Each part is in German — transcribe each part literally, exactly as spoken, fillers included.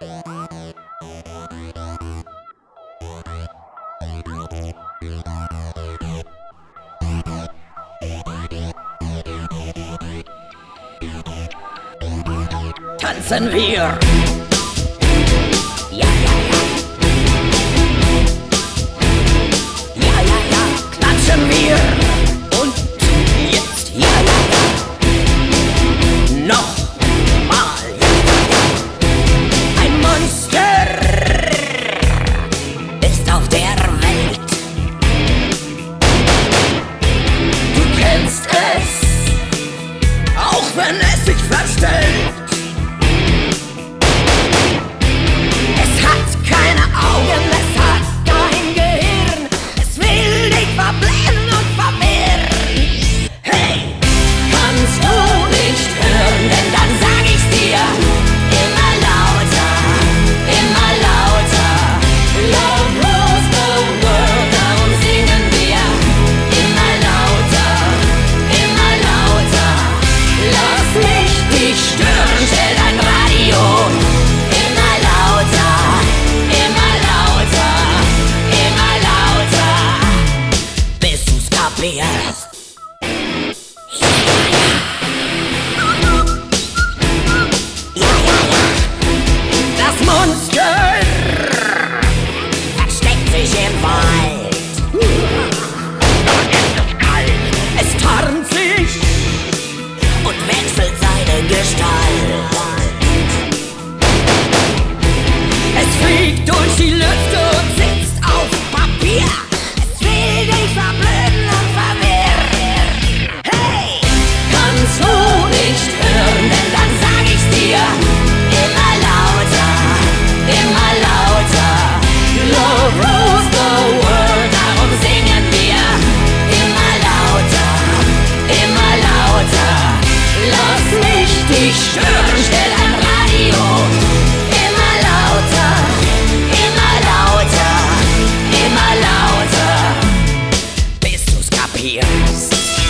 Tanzen wir! Ja, ja, ja! Ja, ja, ja! Klatschen wir! Und jetzt! Ja, ja, ja! Noch mal! Ja, ja, ja! Ein Monster ist auf der Welt. Du kennst es, auch wenn es sich verstellt. Das Monster versteckt sich im Wald. Dort ist es kalt. Es tarnt sich und wechselt seine Gestalt. Es fliegt durch die Lüfte und sitzt auf Papier. Es will dich verblüffen und verwirren. Hey, kannst du nicht hören, denn dann sag ich's dir. Immer lauter, immer lauter. Love rules the world, darum singen wir. Immer lauter, immer lauter. Lass mich dich stören, stell ein Radio. Immer lauter, immer lauter, immer lauter. Bis du's kapierst.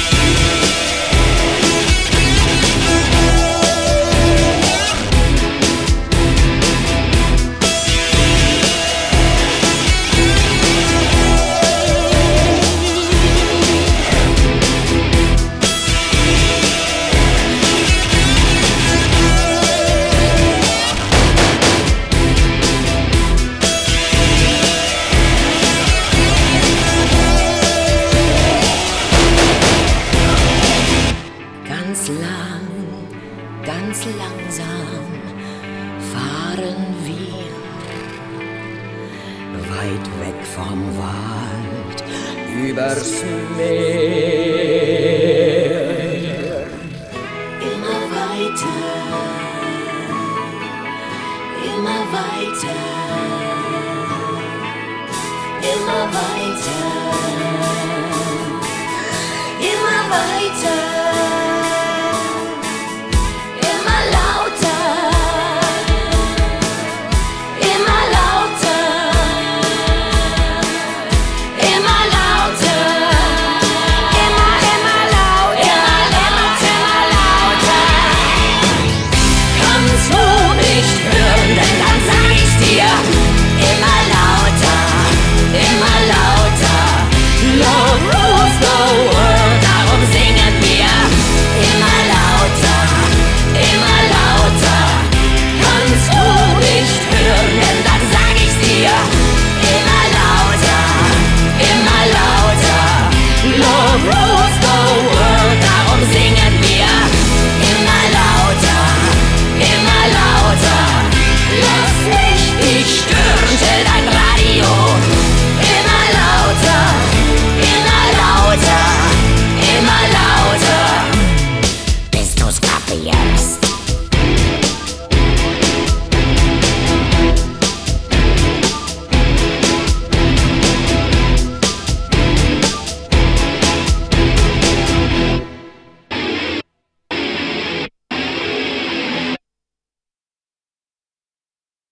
Ganz lang, ganz langsam fahren wir weit weg vom Wald übers Meer. Immer weiter, immer weiter, immer weiter, immer weiter.